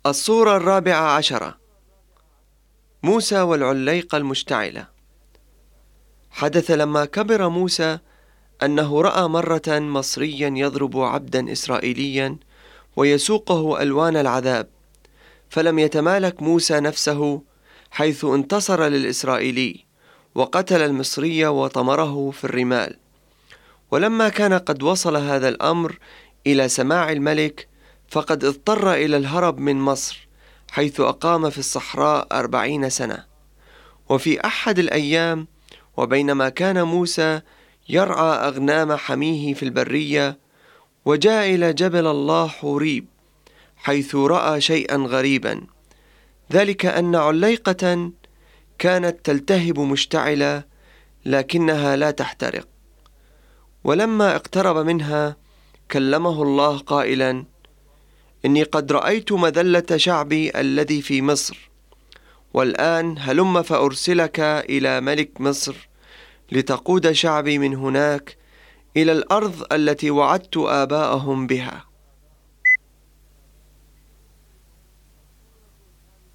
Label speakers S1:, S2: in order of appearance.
S1: الصورة 14. موسى والعليقة المشتعلة. حدث لما كبر موسى أنه رأى مرة مصريا يضرب عبدا إسرائيليا ويسوقه ألوان العذاب، فلم يتمالك موسى نفسه حيث انتصر للإسرائيلي وقتل المصري وطمره في الرمال. ولما كان قد وصل هذا الأمر إلى سماع الملك، فقد اضطر إلى الهرب من مصر، حيث أقام في الصحراء 40 سنة. وفي أحد الأيام، وبينما كان موسى يرعى أغنام حميه في البرية، وجاء إلى جبل الله حوريب، حيث رأى شيئا غريبا، ذلك أن عليقة كانت تلتهب مشتعلة لكنها لا تحترق. ولما اقترب منها كلمه الله قائلا: إني قد رأيت مذلة شعبي الذي في مصر، والآن هلم فأرسلك إلى ملك مصر لتقود شعبي من هناك إلى الأرض التي وعدت آباءهم بها.